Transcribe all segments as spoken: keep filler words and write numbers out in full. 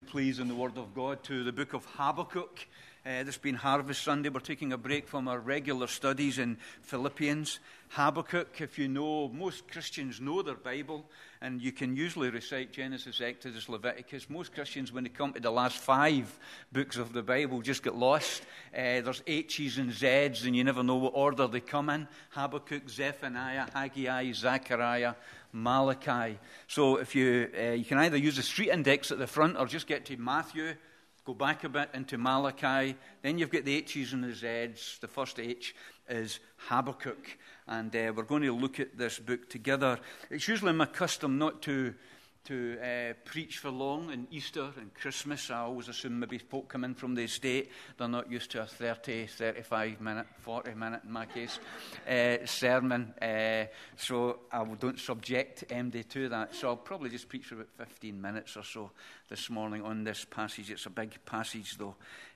please, in the Word of God to the book of Habakkuk. Uh, this being Harvest Sunday, we're taking a break from our regular studies in Philippians. Habakkuk, if you know, most Christians know their Bible, and you can usually recite Genesis, Exodus, Leviticus. Most Christians, when they come to the last five books of the Bible, just get lost. Uh, there's H's and Z's, and you never know what order they come in. Habakkuk, Zephaniah, Haggai, Zechariah, Malachi. So if you uh, you can either use the street index at the front or just get to Matthew, go back a bit into Malachi. Then you've got the H's and the Z's. The first H is Habakkuk. And uh, we're going to look at this book together. It's usually my custom not to to uh, preach for long in Easter and Christmas. I always assume maybe folk come in from the estate. They're not used to a thirty, thirty-five minute, forty minute in my case, uh, sermon. Uh, so I don't subject M D to that. So I'll probably just preach for about fifteen minutes or so this morning on this passage. It's a big passage though.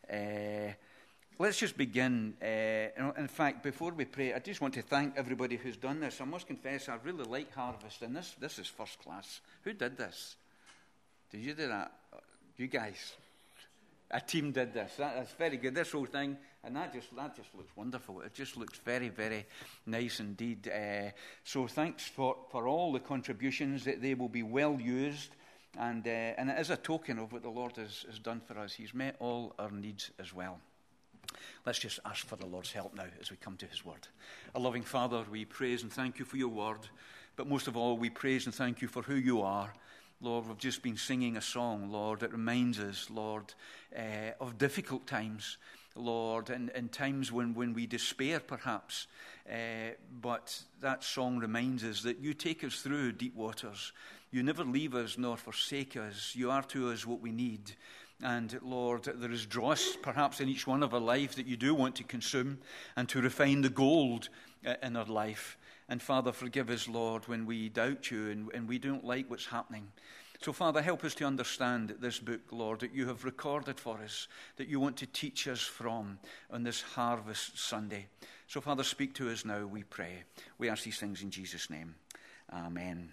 Uh, Let's just begin. Uh, in fact, before we pray, I just want to thank everybody who's done this. I must confess, I really like Harvest, and this this is first class. Who did this? Did you do that? You guys. A team did this. That, that's very good. This whole thing, and that just that just looks wonderful. It just looks very, very nice indeed. Uh, so thanks for, for all the contributions. That they will be well used, and uh, and it is a token of what the Lord has, has done for us. He's met all our needs as well. Let's just ask for the Lord's help now as we come to his word. Our loving Father, we praise and thank you for your word, but most of all, we praise and thank you for who you are. Lord, we've just been singing a song, Lord, that reminds us, Lord, uh, of difficult times, Lord, and, and times when, when we despair, perhaps. Uh, but that song reminds us that you take us through deep waters. You never leave us nor forsake us. You are to us what we need. And, Lord, there is dross, perhaps, in each one of our life that you do want to consume and to refine the gold in our life. And, Father, forgive us, Lord, when we doubt you and, and we don't like what's happening. So, Father, help us to understand this book, Lord, that you have recorded for us, that you want to teach us from on this Harvest Sunday. So, Father, speak to us now, we pray. We ask these things in Jesus' name. Amen.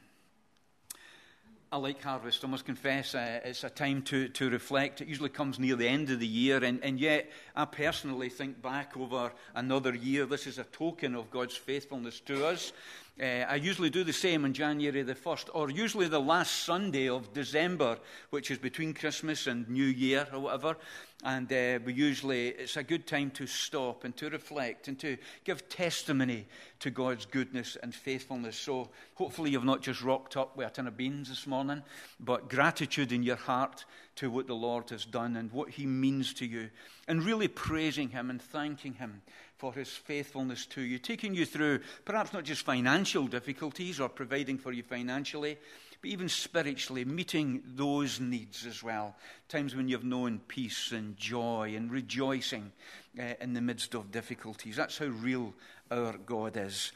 I like Harvest, I must confess. Uh, it's a time to, to reflect. It usually comes near the end of the year, and, and yet I personally think back over another year. This is a token of God's faithfulness to us. Uh, I usually do the same on January the first, or usually the last Sunday of December, which is between Christmas and New Year or whatever. And uh, we usually, it's a good time to stop and to reflect and to give testimony to God's goodness and faithfulness. So hopefully you've not just rocked up with a tin of beans this morning, but gratitude in your heart to what the Lord has done and what he means to you. And really praising him and thanking him for his faithfulness to you, taking you through perhaps not just financial difficulties or providing for you financially, but even spiritually, meeting those needs as well. Times when you've known peace and joy and rejoicing uh, in the midst of difficulties. That's how real our God is.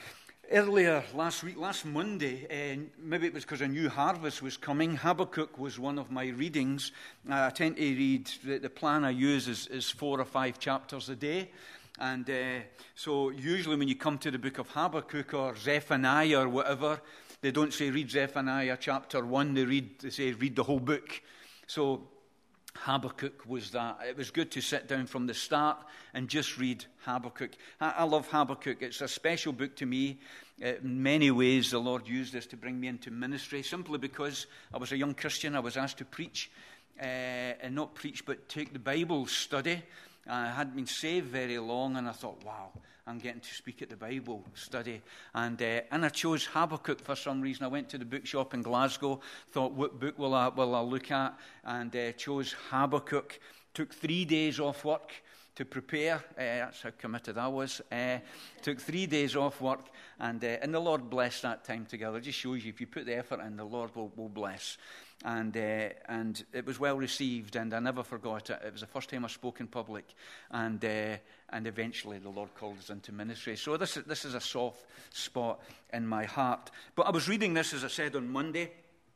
Earlier last week, last Monday, uh, maybe it was because a new harvest was coming, Habakkuk was one of my readings. Uh, I tend to read, the, the plan I use is, is four or five chapters a day. And uh, so usually when you come to the book of Habakkuk or Zephaniah or whatever, they don't say read Zephaniah chapter one, they read they say read the whole book. So Habakkuk was that. It was good to sit down from the start and just read Habakkuk. I, I love Habakkuk. It's a special book to me. Uh, in many ways the Lord used this to bring me into ministry, simply because I was a young Christian. I was asked to preach, uh, and not preach but take the Bible study. I hadn't been saved very long, and I thought, wow, I'm getting to speak at the Bible study. And uh, and I chose Habakkuk for some reason. I went to the bookshop in Glasgow, thought, what book will I, will I look at? And uh, chose Habakkuk. Took three days off work to prepare. Uh, that's how committed I was. Uh, took three days off work, and uh, and the Lord blessed that time together. It just shows you, if you put the effort in, the Lord will, will bless. And uh, and it was well received, and I never forgot it. It was the first time I spoke in public, and uh, and eventually the Lord called us into ministry. So this is, this is a soft spot in my heart. But I was reading this, as I said, on Monday,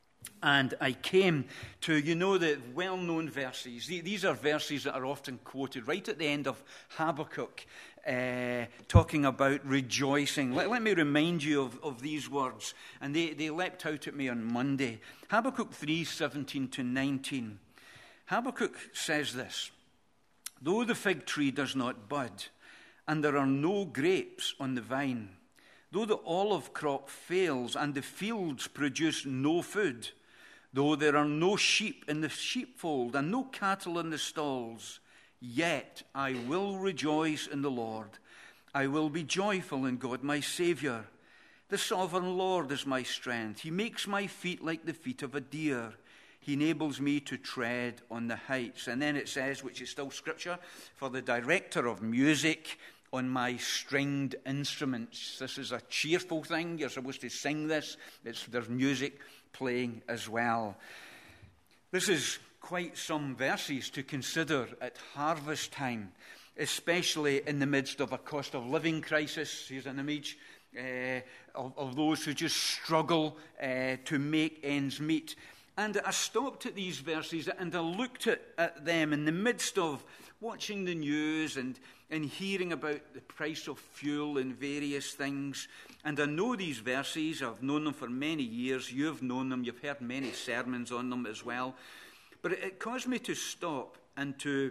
and I came to, you know, the well-known verses. These are verses that are often quoted right at the end of Habakkuk, uh, talking about rejoicing. Let, let me remind you of, of these words. And they, they leapt out at me on Monday. Habakkuk three, seventeen to nineteen. Habakkuk says this: though the fig tree does not bud, and there are no grapes on the vine, though the olive crop fails, and the fields produce no food, though there are no sheep in the sheepfold, and no cattle in the stalls, yet I will rejoice in the Lord. I will be joyful in God my Saviour. The sovereign Lord is my strength. He makes my feet like the feet of a deer. He enables me to tread on the heights. And then it says, which is still scripture, for the director of music on my stringed instruments. This is a cheerful thing. You're supposed to sing this. It's, there's music playing as well. This is quite some verses to consider at harvest time, especially in the midst of a cost of living crisis. Here's an image uh, of, of those who just struggle uh, to make ends meet. And I stopped at these verses and I looked at, at them in the midst of watching the news and, and hearing about the price of fuel and various things. And I know these verses. I've known them for many years. You've known them. You've heard many sermons on them as well. But it, it caused me to stop and to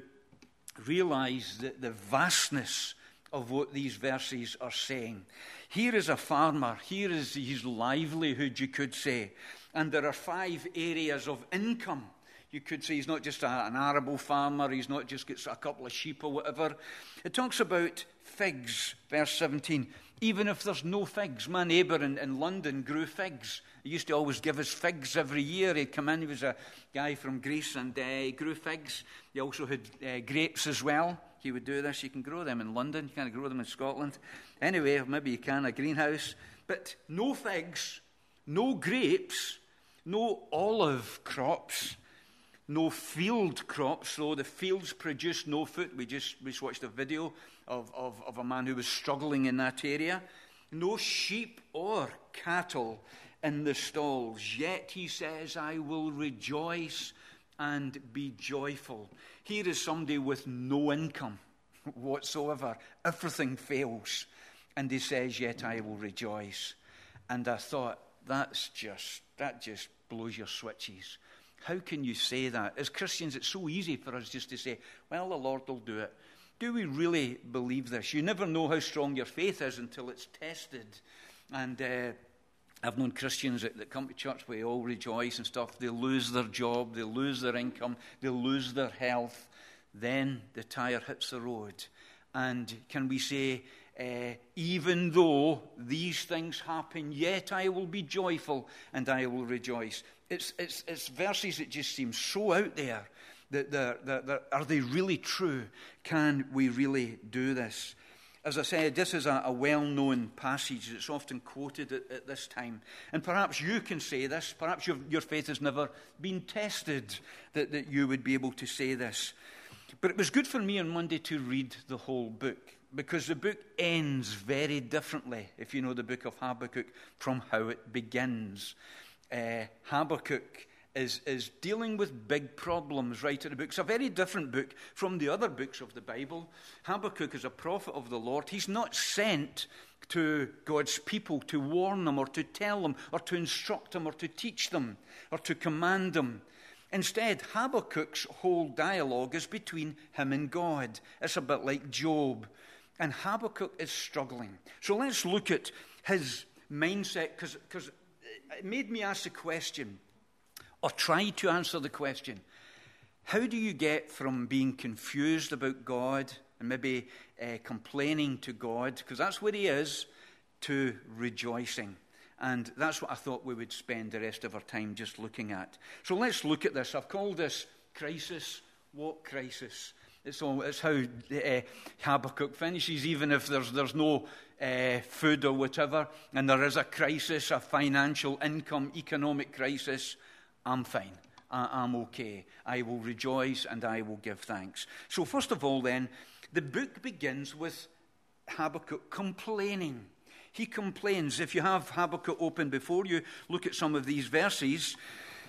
realize the, the vastness of what these verses are saying. Here is a farmer. Here is his livelihood, you could say. And there are five areas of income. You could say he's not just a, an arable farmer. He's not just got a couple of sheep or whatever. It talks about figs, verse seventeen. Even if there's no figs. My neighbour in, in London grew figs. He used to always give us figs every year. He'd come in. He was a guy from Greece and uh, he grew figs. He also had uh, grapes as well. He would do this. You can grow them in London. You can't grow them in Scotland. Anyway, maybe you can, a greenhouse. But no figs, no grapes, no olive crops, no field crops. So the fields produce no food. We just, we just watched a video of, of, of a man who was struggling in that area. No sheep or cattle in the stalls. Yet, he says, I will rejoice and be joyful. Here is somebody with no income whatsoever. Everything fails. And he says, yet I will rejoice. And I thought, that's just, that just blows your switches. How can you say that? As Christians, it's so easy for us just to say, well, the Lord will do it. Do we really believe this? You never know how strong your faith is until it's tested. And uh, I've known Christians that, that come to church where they all rejoice and stuff. They lose their job, they lose their income, they lose their health. Then the tire hits the road. And can we say, uh, even though these things happen, yet I will be joyful and I will rejoice. It's, it's, it's verses that just seem so out there. That they're, they're, they're, are they really true? Can we really do this? As I said, this is a, a well-known passage that's often quoted at, at this time. And perhaps you can say this. Perhaps your, your faith has never been tested, that, that you would be able to say this. But it was good for me on Monday to read the whole book, because the book ends very differently, if you know the book of Habakkuk, from how it begins. Uh, Habakkuk is, is dealing with big problems right at the book. It's a very different book from the other books of the Bible. Habakkuk is a prophet of the Lord. He's not sent to God's people to warn them or to tell them or to instruct them or to teach them or to command them. Instead, Habakkuk's whole dialogue is between him and God. It's a bit like Job. And Habakkuk is struggling. So let's look at his mindset, because it made me ask the question, or try to answer the question, how do you get from being confused about God and maybe uh, complaining to God, because that's where he is, to rejoicing? And that's what I thought we would spend the rest of our time just looking at. So let's look at this. I've called this crisis. What crisis? It's, all, it's how uh, Habakkuk finishes, even if there's, there's no uh, food or whatever, and there is a crisis, a financial, income, economic crisis. I'm fine. I, I'm okay. I will rejoice and I will give thanks. So first of all then, the book begins with Habakkuk complaining. He complains. If you have Habakkuk open before you, look at some of these verses.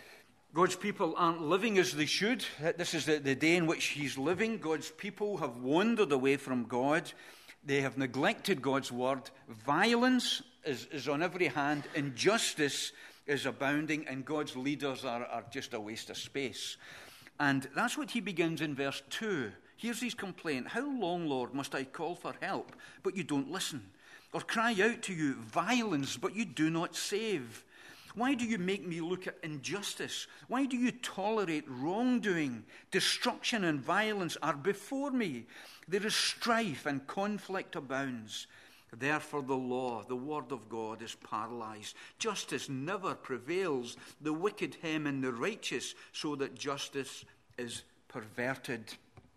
God's people aren't living as they should. This is the, the day in which he's living. God's people have wandered away from God. They have neglected God's word. Violence is, is on every hand. Injustice is abounding, and God's leaders are, are just a waste of space. And that's what he begins in verse two. Here's his complaint. How long, Lord, must I call for help, but you don't listen? Or cry out to you violence, but you do not save? Why do you make me look at injustice? Why do you tolerate wrongdoing? Destruction and violence are before me. There is strife and conflict abounds. Therefore the law, the word of God, is paralyzed. Justice never prevails. The wicked hem in the righteous, so that justice is perverted.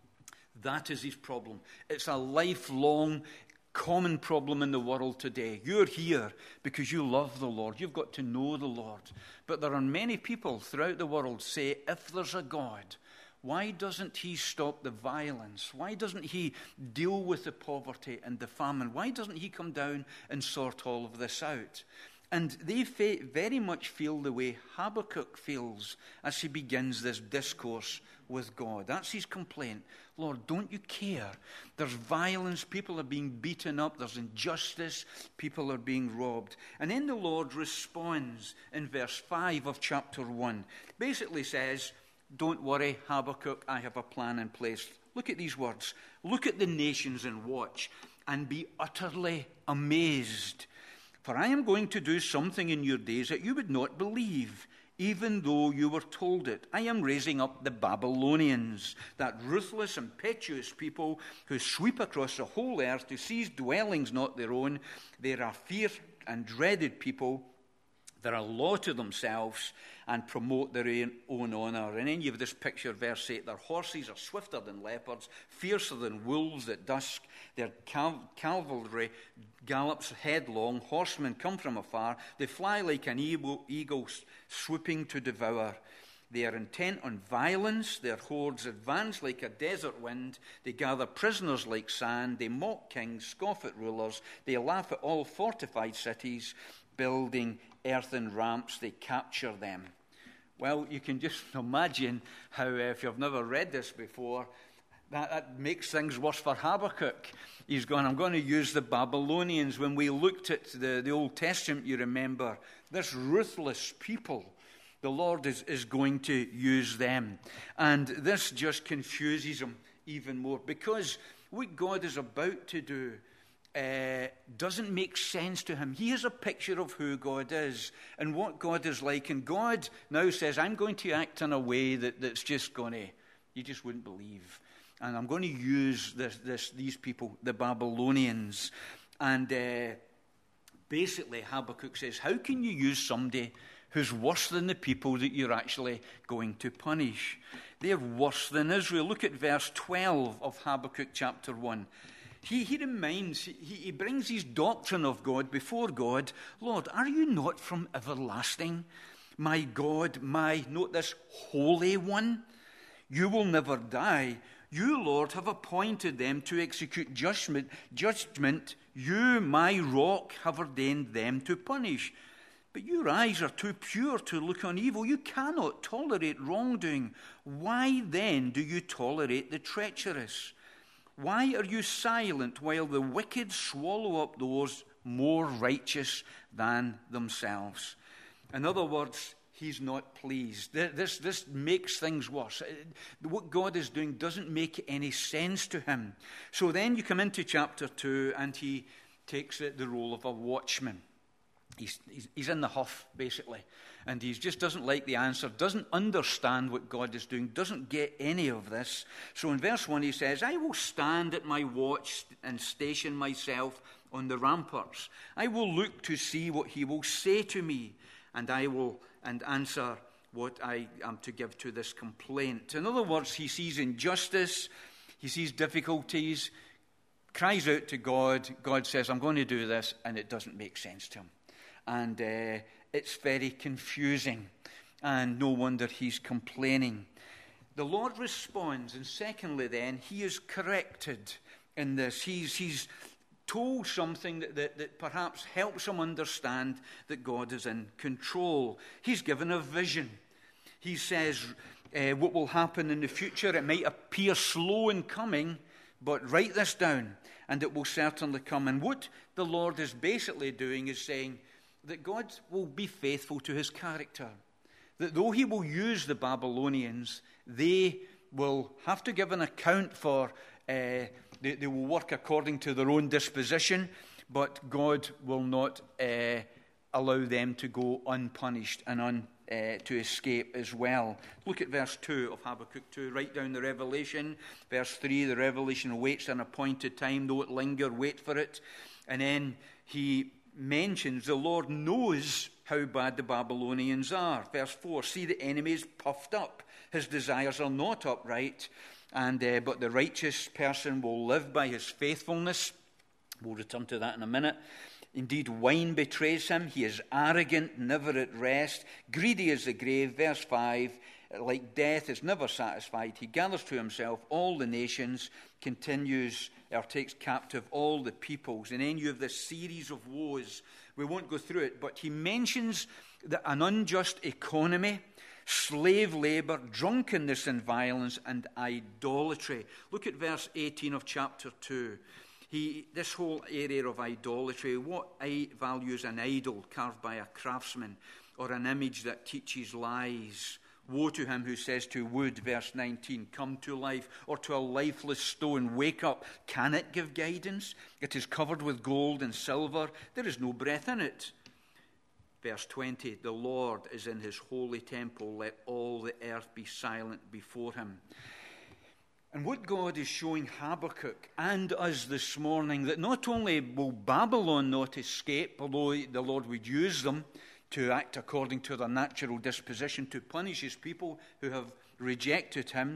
That is his problem. It's a lifelong, common problem in the world today. You're here because you love the Lord. You've got to know the Lord. But there are many people throughout the world say, if there's a God, why doesn't he stop the violence? Why doesn't he deal with the poverty and the famine? Why doesn't he come down and sort all of this out? And they fa- very much feel the way Habakkuk feels as he begins this discourse with God. That's his complaint. Lord, don't you care? There's violence. People are being beaten up. There's injustice. People are being robbed. And then the Lord responds in verse five of chapter one. Basically says, don't worry, Habakkuk, I have a plan in place. Look at these words. Look at the nations and watch, and be utterly amazed. For I am going to do something in your days that you would not believe, even though you were told it. I am raising up the Babylonians, that ruthless, impetuous people who sweep across the whole earth to seize dwellings not their own. They are a fierce and dreaded people. They're a law to themselves and promote their own honour. And then you have this picture, verse eight. Their horses are swifter than leopards, fiercer than wolves at dusk. Their cal- cavalry gallops headlong. Horsemen come from afar. They fly like an eagle, eagle swooping to devour. They are intent on violence. Their hordes advance like a desert wind. They gather prisoners like sand. They mock kings, scoff at rulers. They laugh at all fortified cities, building earthen ramps. They capture them. Well, you can just imagine how, if you've never read this before, that, that makes things worse for Habakkuk. He's going, I'm going to use the Babylonians. When we looked at the, the Old Testament, you remember, this ruthless people, the Lord is, is going to use them. And this just confuses him even more, because what God is about to do Uh, doesn't make sense to him. He has a picture of who God is and what God is like. And God now says, I'm going to act in a way that, that's just going to, you just wouldn't believe. And I'm going to use this, this, these people, the Babylonians. And uh, basically Habakkuk says, how can you use somebody who's worse than the people that you're actually going to punish? They're worse than Israel. Look at verse twelve of Habakkuk chapter one. He, he reminds, he, he brings his doctrine of God before God. Lord, are you not from everlasting? My God, my, note this, Holy One. You will never die. You, Lord, have appointed them to execute judgment. Judgment. You, my rock, have ordained them to punish. But your eyes are too pure to look on evil. You cannot tolerate wrongdoing. Why then do you tolerate the treacherous? Why are you silent while the wicked swallow up those more righteous than themselves? In other words, he's not pleased. This, this makes things worse. What God is doing doesn't make any sense to him. So then you come into chapter two, and he takes the role of a watchman. He's, he's, he's in the huff, basically. And he just doesn't like the answer, doesn't understand what God is doing, doesn't get any of this. So in verse one he says, I will stand at my watch and station myself on the ramparts. I will look to see what he will say to me, and I will and answer what I am to give to this complaint. In other words, he sees injustice, he sees difficulties, cries out to God. God says, I'm going to do this, and it doesn't make sense to him. And uh, it's very confusing, and no wonder he's complaining. The Lord responds, and secondly then, he is corrected in this. He's, he's told something that, that, that perhaps helps him understand that God is in control. He's given a vision. He says uh, what will happen in the future. It might appear slow in coming, but write this down, and it will certainly come. And what the Lord is basically doing is saying that God will be faithful to his character. That though he will use the Babylonians, They will have to give an account for, uh, they, they will work according to their own disposition, but God will not uh, allow them to go unpunished and un, uh, to escape as well. Look at verse two of Habakkuk two. Write down the revelation. Verse three, the revelation awaits an appointed time. Though it linger, wait for it. And then he mentions the Lord knows how bad the Babylonians are. Verse four, see the enemy is puffed up. His desires are not upright, and uh, but the righteous person will live by his faithfulness. We'll return to that in a minute. Indeed, wine betrays him. He is arrogant, never at rest. Greedy as the grave. Verse five, like death is never satisfied. He gathers to himself all the nations, continues or takes captive all the peoples. And then you have this series of woes. We won't go through it, but he mentions that an unjust economy, slave labor, drunkenness and violence, and idolatry. Look at verse eighteen of chapter two. He, this whole area of idolatry, what I values an idol carved by a craftsman, or an image that teaches lies. Woe to him who says to wood, verse nineteen, come to life, or to a lifeless stone, wake up. Can it give guidance? It is covered with gold and silver. There is no breath in it. Verse twenty, the Lord is in his holy temple. Let all the earth be silent before him. And what God is showing Habakkuk and us this morning, that not only will Babylon not escape, although the Lord would use them to act according to their natural disposition, to punish his people who have rejected him,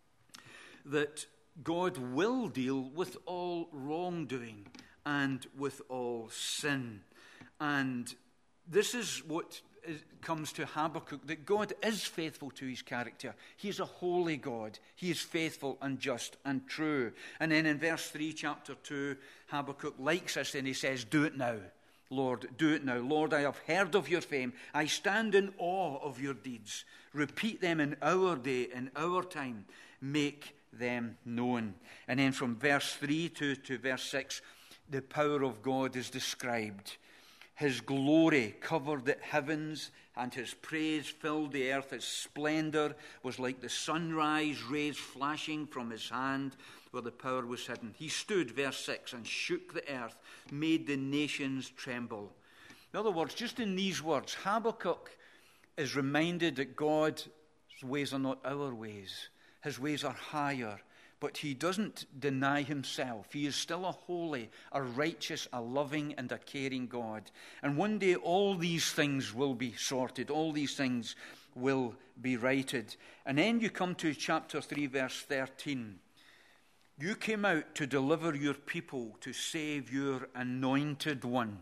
that God will deal with all wrongdoing and with all sin. And this is what comes to Habakkuk, that God is faithful to his character. He is a holy God. He is faithful and just and true. And then in verse three, chapter two, Habakkuk likes us and he says, do it now. Lord, do it now. Lord, I have heard of your fame. I stand in awe of your deeds. Repeat them in our day, in our time. Make them known. And then from verse three to, to verse six, the power of God is described. His glory covered the heavens, and his praise filled the earth. His splendor was like the sunrise rays flashing from his hand where the power was hidden. He stood, verse six, and shook the earth, made the nations tremble. In other words, just in these words, Habakkuk is reminded that God's ways are not our ways. His ways are higher. But he doesn't deny himself. He is still a holy, a righteous, a loving, and a caring God. And one day all these things will be sorted. All these things will be righted. And then you come to chapter three, verse thirteen. You came out to deliver your people, to save your anointed one.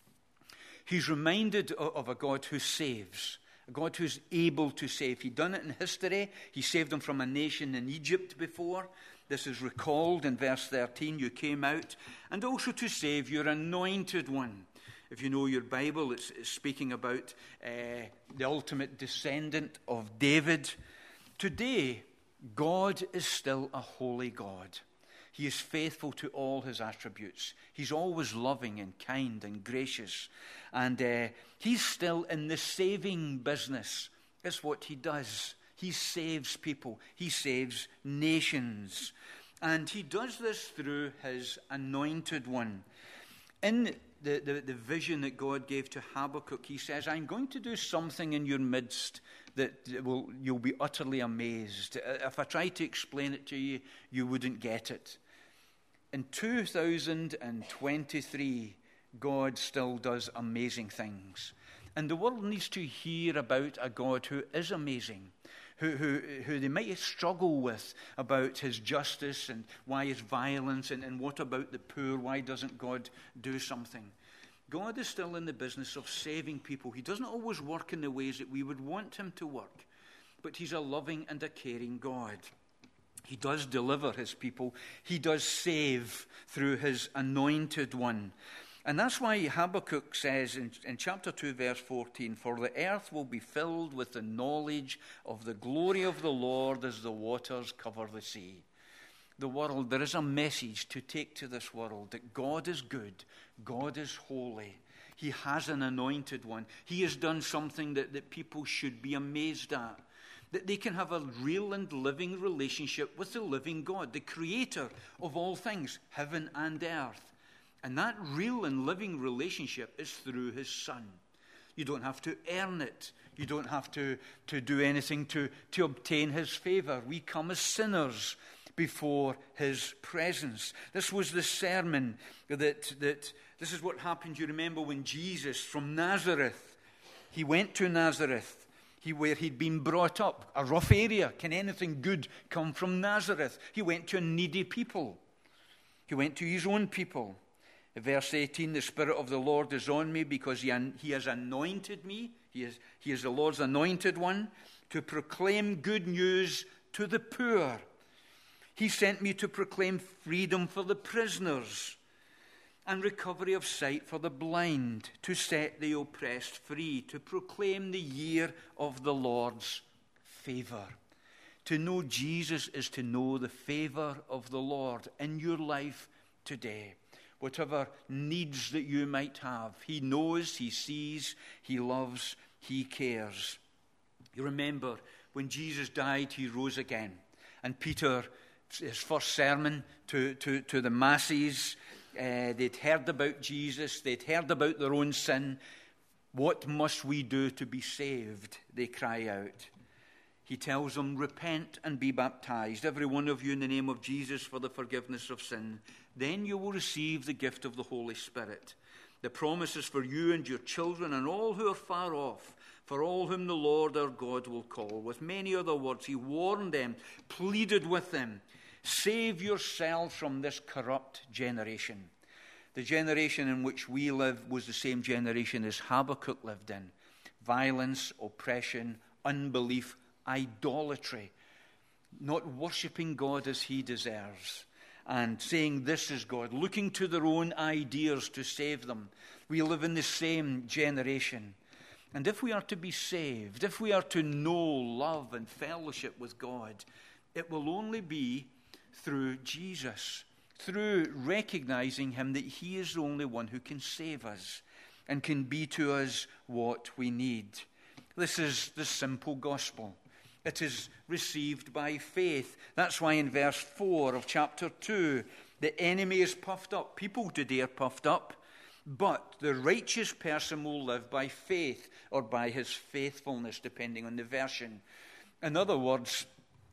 He's reminded of a God who saves. A God who's able to save. He'd done it in history. He saved them from a nation in Egypt before. This is recalled in verse thirteen. You came out, and also to save your anointed one. If you know your Bible, it's, it's speaking about uh, the ultimate descendant of David. Today, God is still a holy God. He is faithful to all his attributes. He's always loving and kind and gracious. And uh, he's still in the saving business. That's what he does. He saves people. He saves nations. And he does this through his anointed one. In the, the, the vision that God gave to Habakkuk, he says, I'm going to do something in your midst that will you'll be utterly amazed. If I tried to explain it to you, you wouldn't get it. In two thousand twenty-three, God still does amazing things. And the world needs to hear about a God who is amazing, who, who, who they might struggle with about his justice and why is violence, and, and what about the poor, why doesn't God do something? God is still in the business of saving people. He doesn't always work in the ways that we would want him to work, but he's a loving and a caring God. He does deliver his people. He does save through his anointed one. And that's why Habakkuk says in, in chapter two, verse fourteen, for the earth will be filled with the knowledge of the glory of the Lord as the waters cover the sea. The world, there is a message to take to this world that God is good, God is holy. He has an anointed one. He has done something that, that people should be amazed at. that they can have a real and living relationship with the living God, the creator of all things, heaven and earth. And that real and living relationship is through his Son. You don't have to earn it. You don't have to, to do anything to, to obtain his favor. We come as sinners before his presence. This was the sermon that, that this is what happened. You remember when Jesus from Nazareth, he went to Nazareth, he, where he'd been brought up, a rough area. Can anything good come from Nazareth? He went to a needy people. He went to his own people. Verse eighteen, the Spirit of the Lord is on me because he, he has anointed me. He is, he is the Lord's anointed one to proclaim good news to the poor. He sent me to proclaim freedom for the prisoners and recovery of sight for the blind, to set the oppressed free, to proclaim the year of the Lord's favor. To know Jesus is to know the favor of the Lord in your life today. Whatever needs that you might have, he knows, he sees, he loves, he cares. You remember when Jesus died, he rose again. And Peter, his first sermon to, to, to the masses, uh, they'd heard about Jesus, they'd heard about their own sin. What must we do to be saved? They cry out. He tells them, repent and be baptized, every one of you, in the name of Jesus for the forgiveness of sin. Then you will receive the gift of the Holy Spirit. The promise is for you and your children and all who are far off, for all whom the Lord our God will call. With many other words, he warned them, pleaded with them, save yourselves from this corrupt generation. The generation in which we live was the same generation as Habakkuk lived in. Violence, oppression, unbelief, idolatry, not worshipping God as he deserves, and saying this is God, looking to their own ideas to save them. We live in the same generation. And if we are to be saved, if we are to know, love, and fellowship with God, it will only be through Jesus, through recognizing him that he is the only one who can save us and can be to us what we need. This is the simple gospel. It is received by faith. That's why in verse four of chapter two, the enemy is puffed up. People today are puffed up, but the righteous person will live by faith or by his faithfulness, depending on the version. In other words,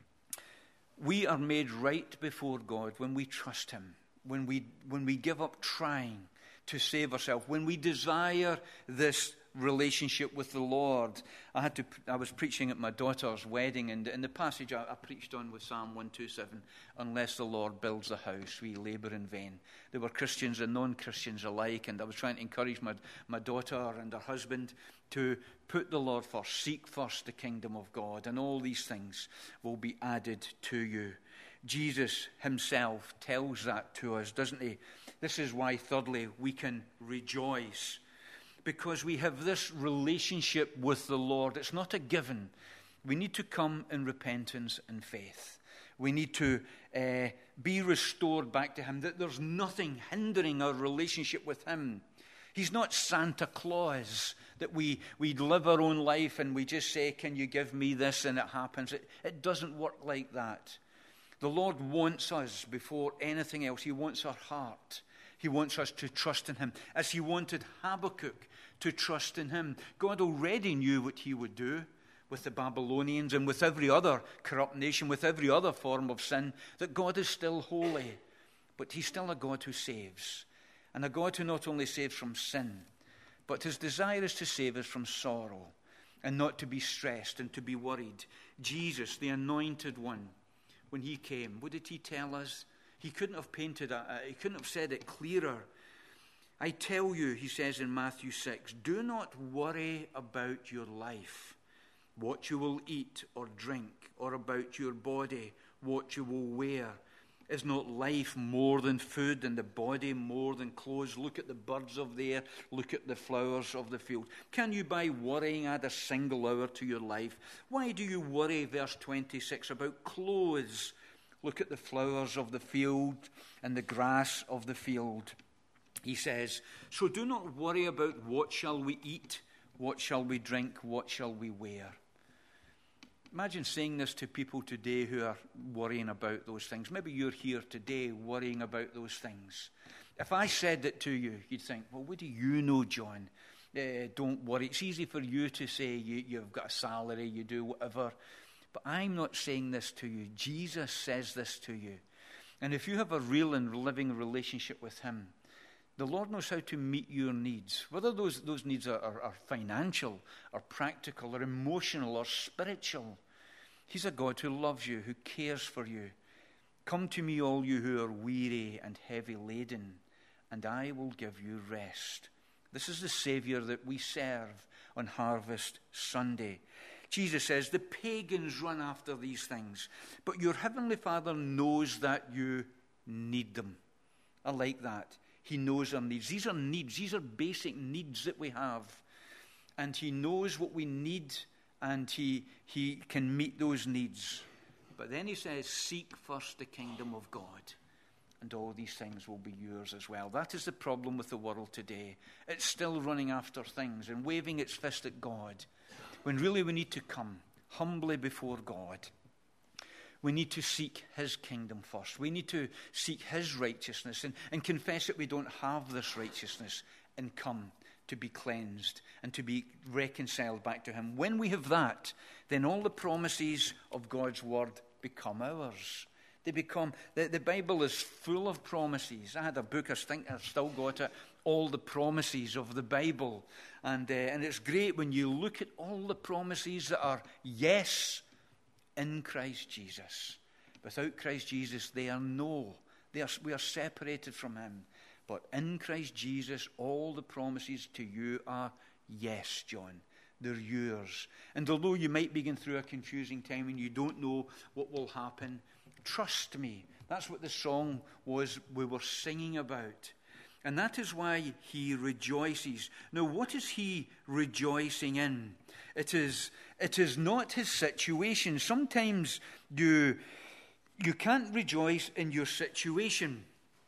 we are made right before God when we trust him, when we, when we give up trying to save ourselves, when we desire this relationship with the Lord. I had to. I was preaching at my daughter's wedding, and in the passage I, I preached on with Psalm one twenty-seven, unless the Lord builds a house, we labor in vain. There were Christians and non-Christians alike, and I was trying to encourage my, my daughter and her husband to put the Lord first, seek first the kingdom of God, and all these things will be added to you. Jesus himself tells that to us, doesn't he? This is why, thirdly, we can rejoice. Because we have this relationship with the Lord. It's not a given. We need to come in repentance and faith. We need to uh, be restored back to him. That there's nothing hindering our relationship with him. He's not Santa Claus, that we, we live our own life and we just say, can you give me this, and it happens. It, it doesn't work like that. The Lord wants us before anything else. He wants our heart. He wants us to trust in him, as he wanted Habakkuk to trust in him. God already knew what he would do with the Babylonians and with every other corrupt nation, with every other form of sin, that God is still holy. But he's still a God who saves, and a God who not only saves from sin, but his desire is to save us from sorrow and not to be stressed and to be worried. Jesus, the anointed one, when he came, what did he tell us? He couldn't have painted, a, he couldn't have said it clearer. I tell you, he says in Matthew six, do not worry about your life, what you will eat or drink, or about your body, what you will wear. Is not life more than food, and the body more than clothes? Look at the birds of the air, look at the flowers of the field. Can you by worrying add a single hour to your life? Why do you worry, verse twenty-six, about clothes? Look at the flowers of the field and the grass of the field. He says, so do not worry about what shall we eat, what shall we drink, what shall we wear. Imagine saying this to people today who are worrying about those things. Maybe you're here today worrying about those things. If I said it to you, you'd think, well, what do you know, John? Uh, don't worry. It's easy for you to say you, you've got a salary, you do whatever. But I'm not saying this to you. Jesus says this to you. And if you have a real and living relationship with him, the Lord knows how to meet your needs, whether those, those needs are, are, are financial or practical or emotional or spiritual. He's a God who loves you, who cares for you. Come to me, all you who are weary and heavy laden, and I will give you rest. This is the Savior that we serve on Harvest Sunday. Jesus says, the pagans run after these things, but your heavenly Father knows that you need them. I like that. He knows our needs. These are needs. These are basic needs that we have. And he knows what we need, and he, he can meet those needs. But then he says, seek first the kingdom of God, and all these things will be yours as well. That is the problem with the world today. It's still running after things and waving its fist at God, when really we need to come humbly before God. We need to seek his kingdom first. We need to seek his righteousness and, and confess that we don't have this righteousness and come to be cleansed and to be reconciled back to him. When we have that, then all the promises of God's word become ours. They become, the, the Bible is full of promises. I had a book, I think I've still got it, all the promises of the Bible. And, uh, and it's great when you look at all the promises that are yes in Christ Jesus. Without Christ Jesus, they are no. They are, we are separated from him. But in Christ Jesus, all the promises to you are yes, John. They're yours. And although you might be going through a confusing time and you don't know what will happen, trust me. That's what the song was we were singing about. And that is why he rejoices. Now, what is he rejoicing in? It is, it is not his situation. Sometimes you, you can't rejoice in your situation,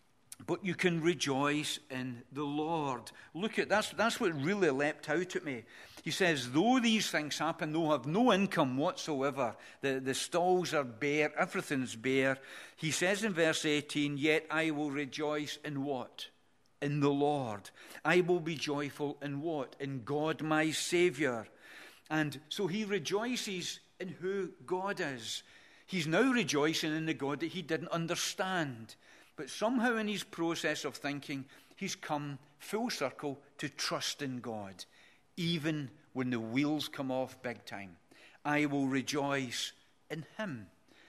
but you can rejoice in the Lord. Look at that's that's what really leapt out at me. He says, though these things happen, they'll have no income whatsoever. The, the stalls are bare, everything's bare. He says in verse eighteen, yet I will rejoice in what? In the Lord. I will be joyful in what? In God my Saviour. And so he rejoices in who God is. He's now rejoicing in the God that he didn't understand. But somehow in his process of thinking, he's come full circle to trust in God, even when the wheels come off big time. I will rejoice in him.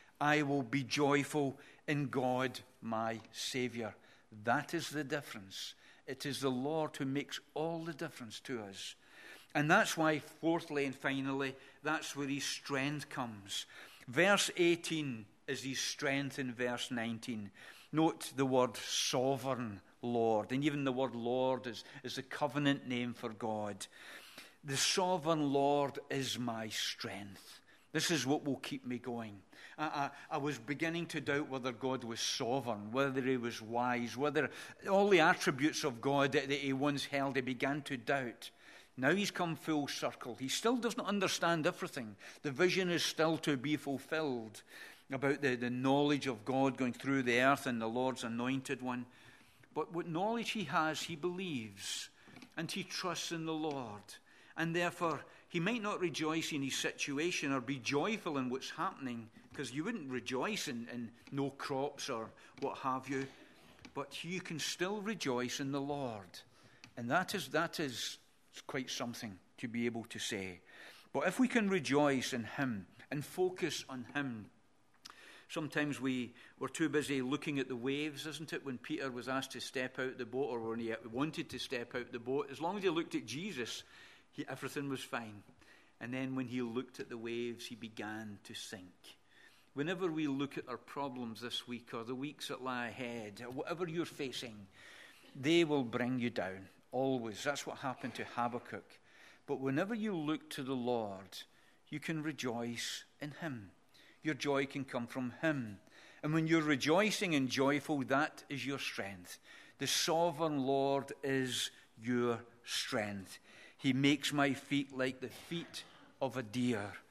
I will be joyful in God my Saviour. That is the difference. It is the Lord who makes all the difference to us. And that's why, fourthly and finally, that's where his strength comes. Verse eighteen is his strength in verse nineteen. Note the word sovereign Lord. And even the word Lord is, is the covenant name for God. The sovereign Lord is my strength. This is what will keep me going. I, I, I was beginning to doubt whether God was sovereign, whether he was wise, whether all the attributes of God that, that he once held, he began to doubt. Now he's come full circle. He still doesn't understand everything. The vision is still to be fulfilled about the, the knowledge of God going through the earth and the Lord's anointed one. But what knowledge he has, he believes, and he trusts in the Lord. And therefore, he might not rejoice in his situation or be joyful in what's happening, because you wouldn't rejoice in, in no crops or what have you. But you can still rejoice in the Lord. And that is that is quite something to be able to say. But if we can rejoice in him and focus on him, sometimes we were too busy looking at the waves, isn't it? When Peter was asked to step out the boat, or when he wanted to step out the boat, as long as he looked at Jesus, he, everything was fine. And then when he looked at the waves, he began to sink. Whenever we look at our problems this week or the weeks that lie ahead, or whatever you're facing, they will bring you down, always. That's what happened to Habakkuk. But whenever you look to the Lord, you can rejoice in him. Your joy can come from him. And when you're rejoicing and joyful, that is your strength. The sovereign Lord is your strength. He makes my feet like the feet of a deer.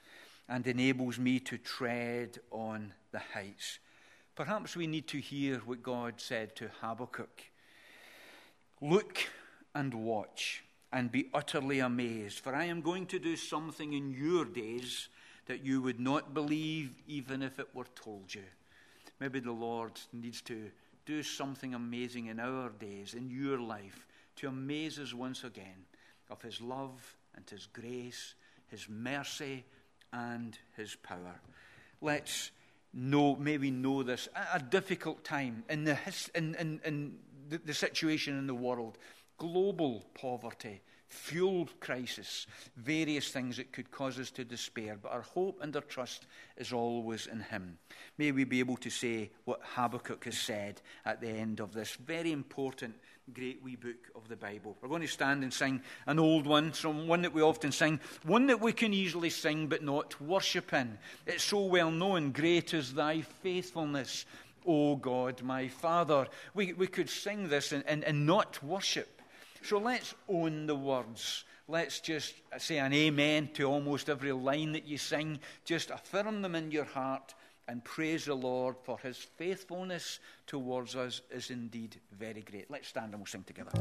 and enables me to tread on the heights. Perhaps we need to hear what God said to Habakkuk. Look and watch and be utterly amazed, for I am going to do something in your days that you would not believe even if it were told you. Maybe the Lord needs to do something amazing in our days, in your life, to amaze us once again of his love and his grace, his mercy and his power. Let's know, may we know this, a difficult time in the, in, in, in the, the situation in the world, global poverty, fueled crisis, various things that could cause us to despair, but our hope and our trust is always in him. May we be able to say what Habakkuk has said at the end of this very important, great wee book of the Bible. We're going to stand and sing an old one, some one that we often sing, one that we can easily sing but not worship in. It's so well known. Great is thy faithfulness, O God, my Father. We, we could sing this and, and, and not worship. So let's own the words. Let's just say an amen to almost every line that you sing. Just affirm them in your heart and praise the Lord, for his faithfulness towards us is indeed very great. Let's stand and we'll sing together.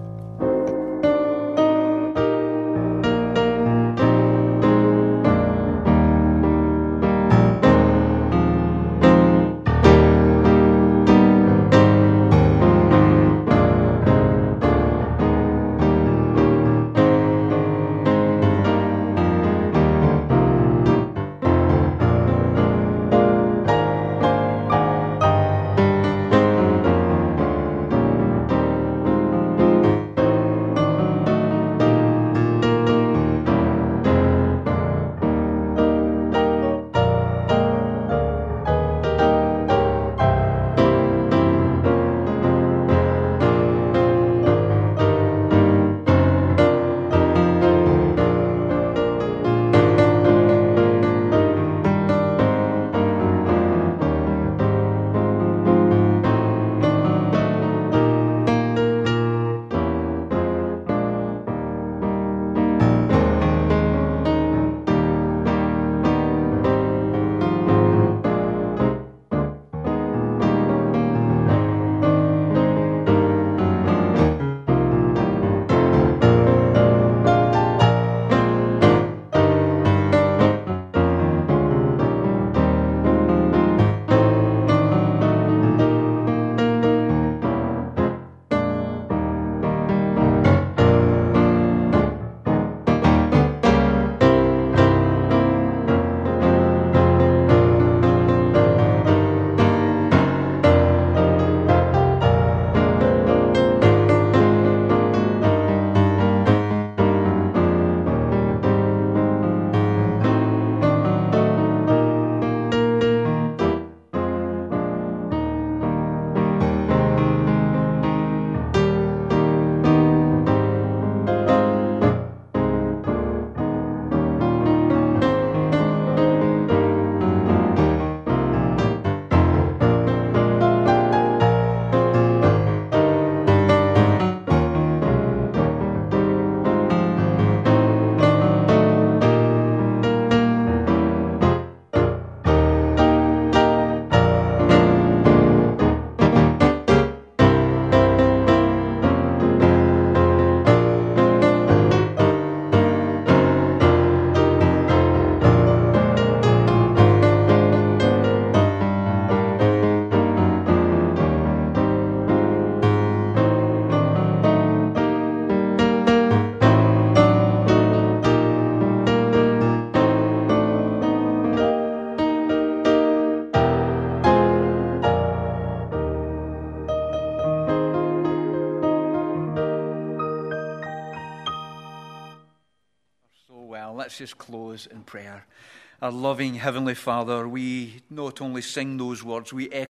Let's just close in prayer. Our loving Heavenly Father, we not only sing those words, we echo